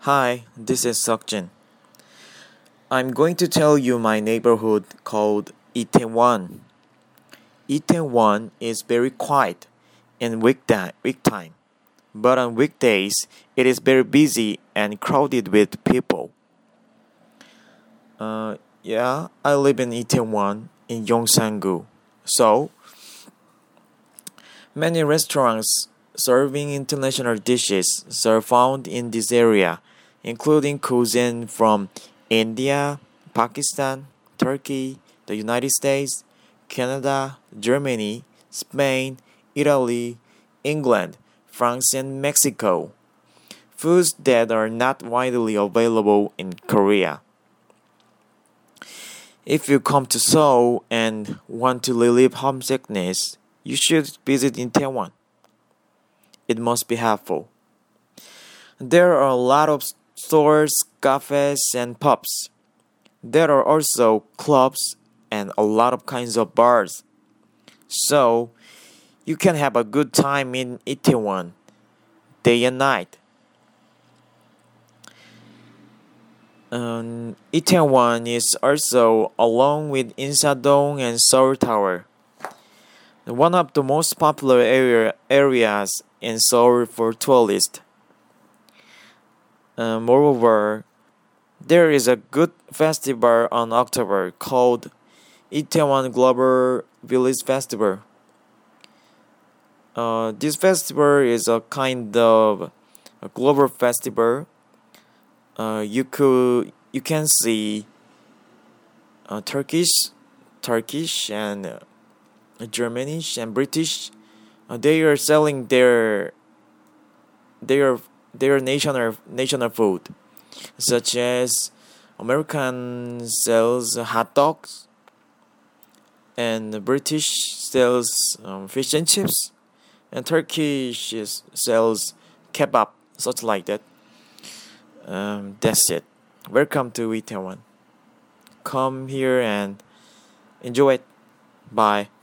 Hi, this is Seokjin. I'm going to tell you my neighborhood called Itaewon. Itaewon is very quiet in week time, but on weekdays it is very busy and crowded with people. Yeah, I live in Itaewon in Yongsan-gu. So, many restaurants serving international dishes are found in this area, including cuisine from India, Pakistan, Turkey, the United States, Canada, Germany, Spain, Italy, England, France, and Mexico. Foods that are not widely available in Korea. If you come to Seoul and want to relieve homesickness, you should visit Itaewon. It must be helpful. There are a lot of stores, cafes, and pubs. There are also clubs and a lot of kinds of bars. So, you can have a good time in Itaewon, day and night. Itaewon is also along with Insadong and Seoul Tower, one of the most popular areas in Seoul for tourists. Moreover, there is a good festival on October called Itaewon Global Village Festival. This festival is a kind of a global festival. You can see Turkish and Germanish and British. They are selling their national food, such as American sells hot dogs and the British sells fish and chips, and Turkish sells kebab, such like that. That's it. Welcome to Itaewon. Come here and enjoy it. Bye.